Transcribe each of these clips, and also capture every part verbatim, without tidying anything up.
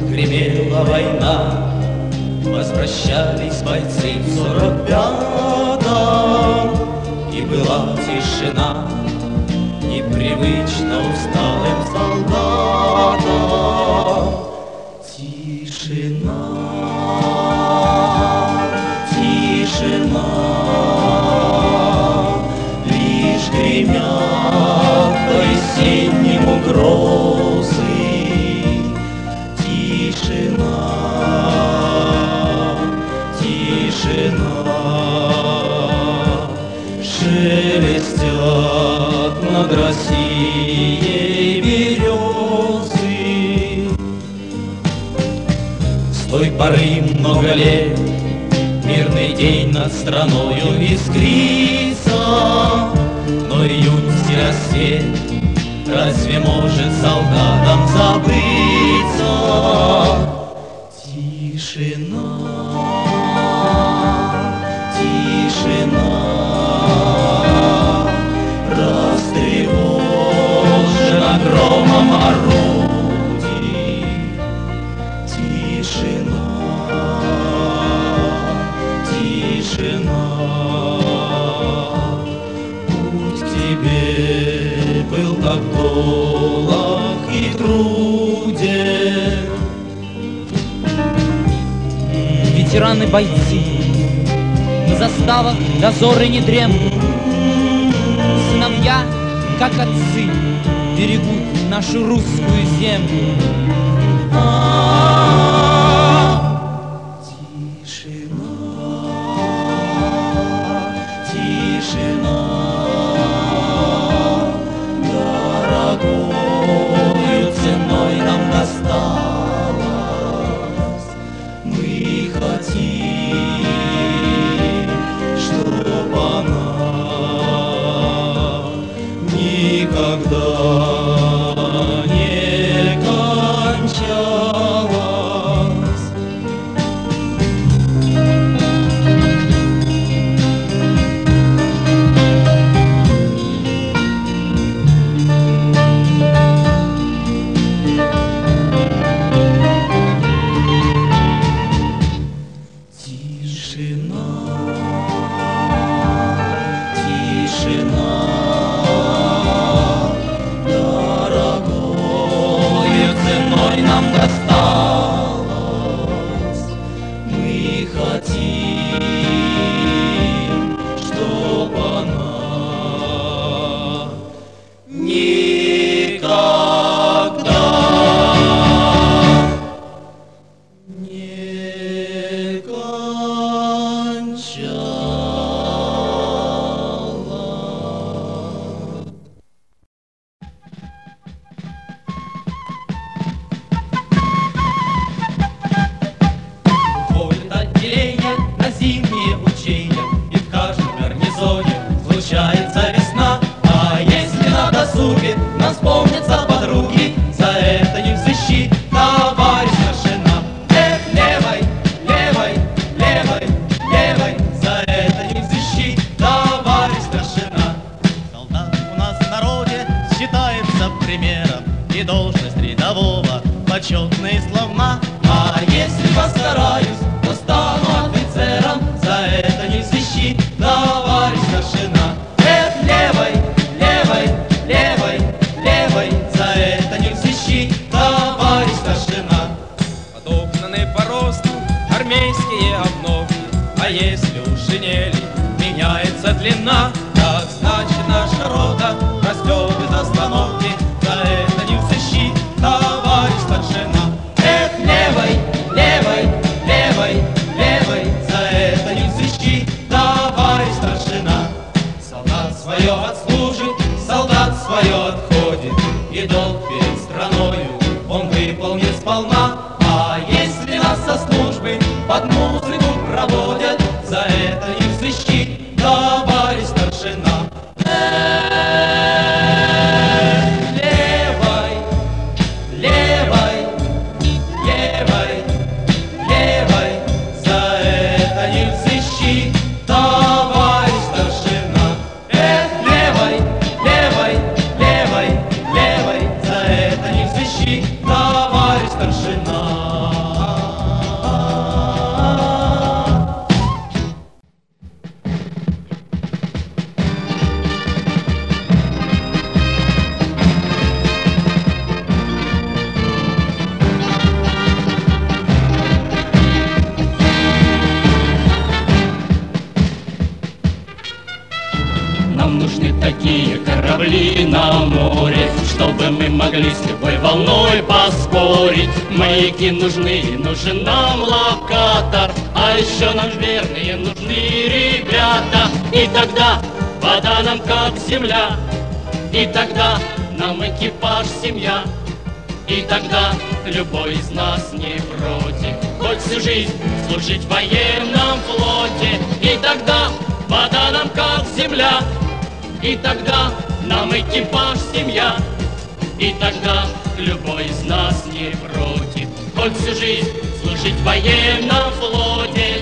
гремела война, возвращались бойцы в сорок пятом, и была тишина непривычно усталым солдатам. Тишина, тишина, лишь гремят по-осеннему грозы. Тишина, тишина, шелестят над Россией березы. С той поры много лет мирный день над страною искрится, но июньский рассвет разве может солдатам забыться? Тишина, тишина, растревожена громом орудий. Тишина, тишина, путь к тебе был так долг и труден. Ветераны-бойцы, на заставах дозоры не дремлют. Сыновья, как отцы, берегут нашу русскую землю. Тишина, тишина, дорогою ценой нам досталось. Мы хотим, чтоб она никогда не кончалась. Тишина, тишина, дорогою ценой нам досталось. Мы хотим, чтоб она никогда не кончалась. Входит отделение на зимние учения, и в каждом гарнизоне случается весна. А если на досуге нам вспомнятся подруги, за это не взыщи, товарищ старшина. Эх, левой, левой, левой, левой, за это не взыщи, товарищ старшина. Солдат у нас в народе считается примером, и должность рядового почетна и славна. А если постараюсь, то стану офицером, за это не взыщи, товарищ старшина. Эх, левой, левой, левой, левой, за это не взыщи, товарищ старшина. Подогнаны по росту армейские обновки, а если у шинели меняется длина, так значит наша рота растет без остановки, за это не взыщи, товарищ старшина. Эх, левой, левой, левой, левой, за это не взыщи, товарищ старшина. Солдат свое отслужит, солдат свое отходит, и долг перед страною он выполнит сполна. А если нас со службы под музыку проводят, за это не взыщи, товарищ старшина. Эх, левой, левой, левой, левой, за это не взыщи, товарищ старшина. Эх, левой, левой, левой, левой, за это не взыщи, товарищ старшина. чтобы мы могли с любой волной поспорить. Маяки нужны, и нужен нам локатор, а еще нам верные нужны ребята. И тогда вода нам как земля, и тогда нам экипаж семья, и тогда любой из нас не против хоть всю жизнь служить в военном флоте. И тогда вода нам как земля, и тогда нам экипаж семья, и тогда любой из нас не против хоть всю жизнь служить в военном флоте.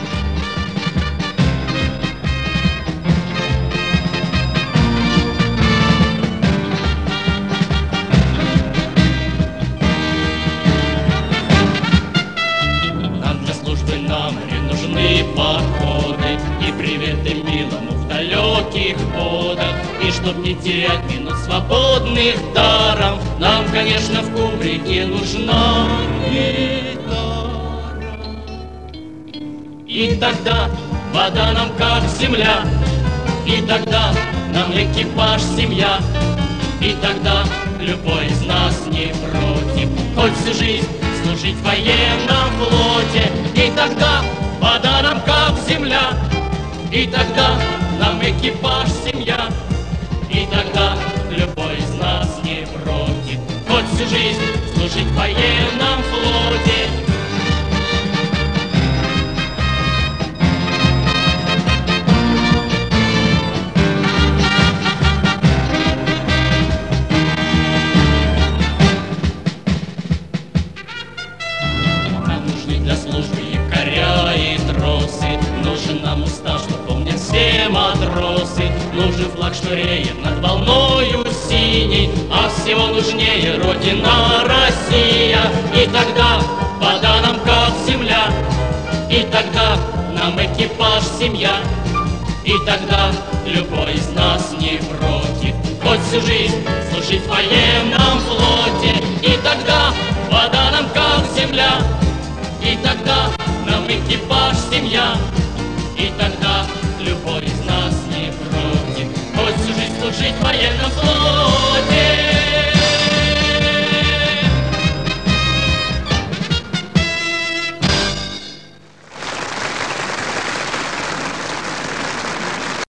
Походы и приветы милому в далеких водах. И чтоб не терять минут свободных даром, нам, конечно, в кубрике нужна гитара. И тогда вода нам как земля, и тогда нам экипаж семья, и тогда любой из нас не против хоть всю жизнь служить в военном флоте. И тогда вода нам как земля, и тогда нам экипаж семья, и тогда любой из нас не против хоть всю жизнь служить в военном флоте. Нам нужны для службы якоря и тросы, нужен нам устав, что помнят все матросы. Нужен флаг, что реет над волною синей, а всего нужнее Родина Россия. И тогда вода нам как земля, и тогда нам экипаж семья, и тогда любой из нас не против хоть всю жизнь служить в военном флоте. И тогда вода нам как земля, и тогда